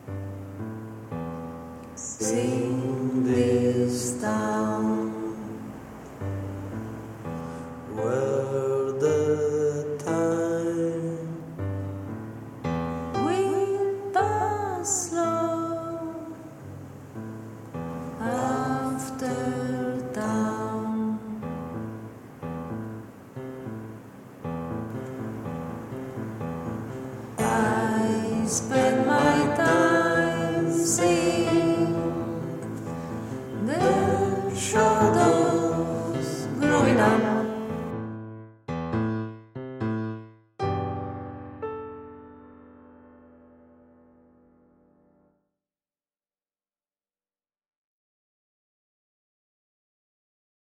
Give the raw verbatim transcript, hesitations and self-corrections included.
Sing this town where the time will pass slow after dawn. I spend